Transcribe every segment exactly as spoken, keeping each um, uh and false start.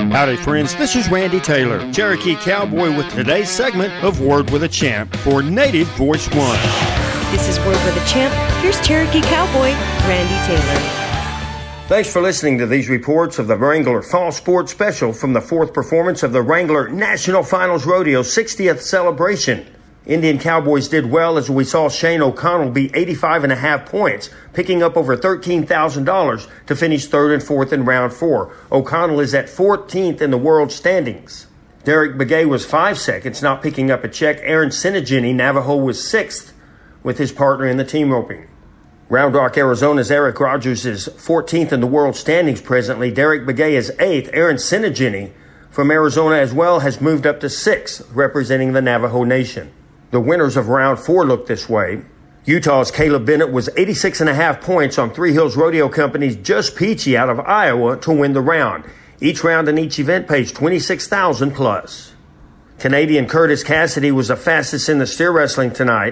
Howdy, friends. This is Randy Taylor, Cherokee Cowboy, with today's segment of Word with a Champ for Native Voice One. This is Word with a Champ. Here's Cherokee Cowboy, Randy Taylor. Thanks for listening to these reports of the Wrangler Fall Sports Special from the fourth performance of the Wrangler National Finals Rodeo sixtieth celebration. Indian Cowboys did well as we saw Shane O'Connell beat eighty-five and a half points, picking up over thirteen thousand dollars to finish third and fourth in round four. O'Connell is at fourteenth in the world standings. Derek Begay was five seconds, not picking up a check. Aaron Sinigini, Navajo, was sixth with his partner in the team roping. Round Rock, Arizona's Eric Rogers is fourteenth in the world standings presently. Derek Begay is eighth. Aaron Sinigini from Arizona as well has moved up to sixth, representing the Navajo Nation. The winners of round four look this way. Utah's Caleb Bennett was eighty-six and a half points on Three Hills Rodeo Company's Just Peachy out of Iowa to win the round. Each round in each event pays twenty-six thousand dollars plus. Canadian Curtis Cassidy was the fastest in the steer wrestling tonight.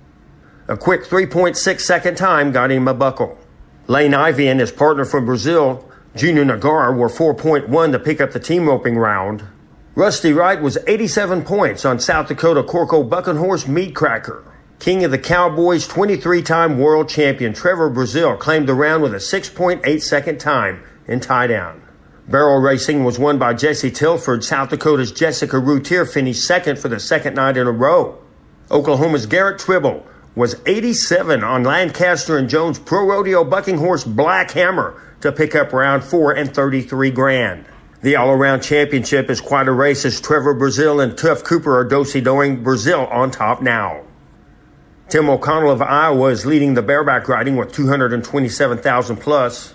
A quick three point six second time got him a buckle. Lane Ivey and his partner from Brazil, Junior Nagara, were four point one to pick up the team roping round. Rusty Wright was eighty-seven points on South Dakota Corco Buckenhorse Meat Cracker. King of the Cowboys, twenty-three-time world champion Trevor Brazil claimed the round with a six point eight second time in tie-down. Barrel racing was won by Jesse Tilford. South Dakota's Jessica Routier finished second for the second night in a row. Oklahoma's Garrett Tribble was eighty-seven on Lancaster and Jones Pro Rodeo Buckinghorse Black Hammer to pick up round four and thirty-three grand. The all-around championship is quite a race as Trevor Brazil and Tuff Cooper are do-si-doing. Brazil on top now. Tim O'Connell of Iowa is leading the bareback riding with two hundred twenty-seven thousand plus.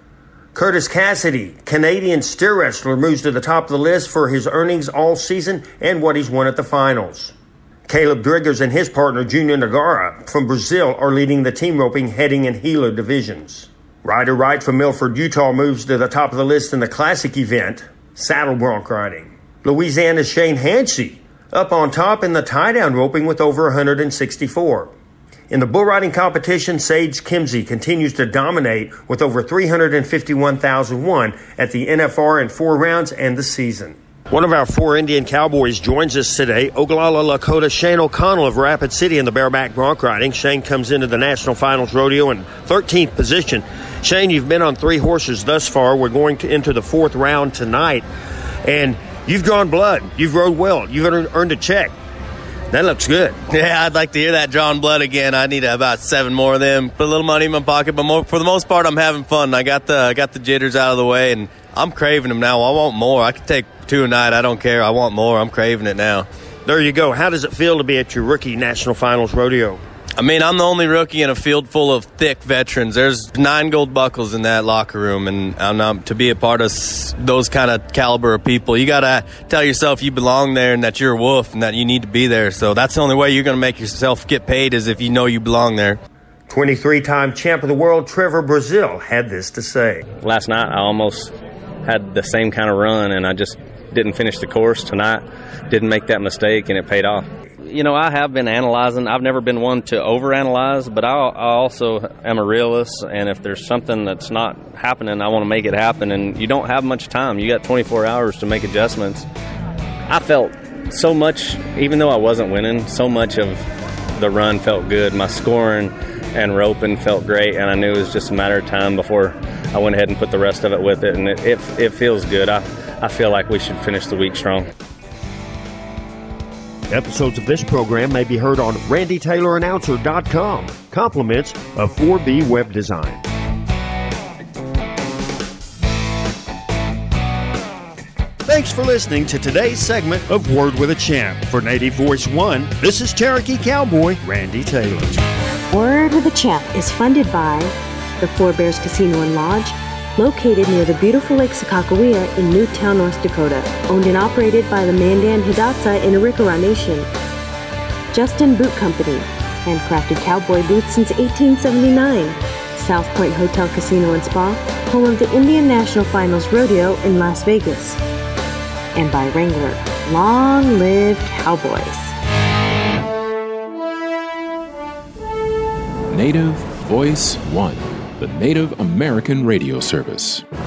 Curtis Cassidy, Canadian steer wrestler, moves to the top of the list for his earnings all season and what he's won at the finals. Caleb Driggers and his partner Junior Nagara from Brazil are leading the team roping, heading in Gila divisions. Ryder Wright from Milford, Utah moves to the top of the list in the classic event, saddle bronc riding. Louisiana's Shane Hansey up on top in the tie-down roping with over one hundred sixty-four. In the bull riding competition, Sage Kimsey continues to dominate with over three hundred fifty-one thousand one at the N F R in four rounds and the season. One of our four Indian Cowboys joins us today, Oglala Lakota Shane O'Connell of Rapid City in the bareback bronc riding. Shane comes into the National Finals Rodeo in thirteenth position. Shane, you've been on three horses thus far. We're going to into the fourth round tonight, and you've drawn blood. You've rode well. You've earned a check. That looks good. Yeah, I'd like to hear that drawn blood again. I need about seven more of them. Put a little money in my pocket, but more, for the most part, I'm having fun. I got the I got the jitters out of the way, and I'm craving them now. I want more. I could take two a night. I don't care. I want more. I'm craving it now. There you go. How does it feel to be at your rookie National Finals Rodeo? I mean, I'm the only rookie in a field full of thick veterans. There's nine gold buckles in that locker room, and I'm not, to be a part of those kind of caliber of people, you got to tell yourself you belong there and that you're a wolf and that you need to be there. So that's the only way you're going to make yourself get paid is if you know you belong there. twenty-three-time champ of the world Trevor Brazil had this to say. Last night I almost had the same kind of run, and I just didn't finish the course. Tonight, didn't make that mistake, and it paid off. You know, I have been analyzing. I've never been one to overanalyze, but I, I also am a realist, and if there's something that's not happening, I want to make it happen, and you don't have much time. You got twenty-four hours to make adjustments. I felt so much, even though I wasn't winning, so much of the run felt good. My scoring and roping felt great, and I knew it was just a matter of time before I went ahead and put the rest of it with it, and it, it, it feels good. I, I feel like we should finish the week strong. Episodes of this program may be heard on randy taylor announcer dot com. Compliments of four B Web Design. Thanks for listening to today's segment of Word with a Champ. For Native Voice One, this is Cherokee Cowboy Randy Taylor. Word with a Champ is funded by the Four Bears Casino and Lodge, located near the beautiful Lake Sakakawea in Newtown, North Dakota, owned and operated by the Mandan Hidatsa in Arikara Nation. Justin Boot Company, handcrafted cowboy boots since eighteen seventy-nine. South Point Hotel Casino and Spa, home of the Indian National Finals Rodeo in Las Vegas. And by Wrangler, long live Cowboys. Native Voice One, the Native American radio service.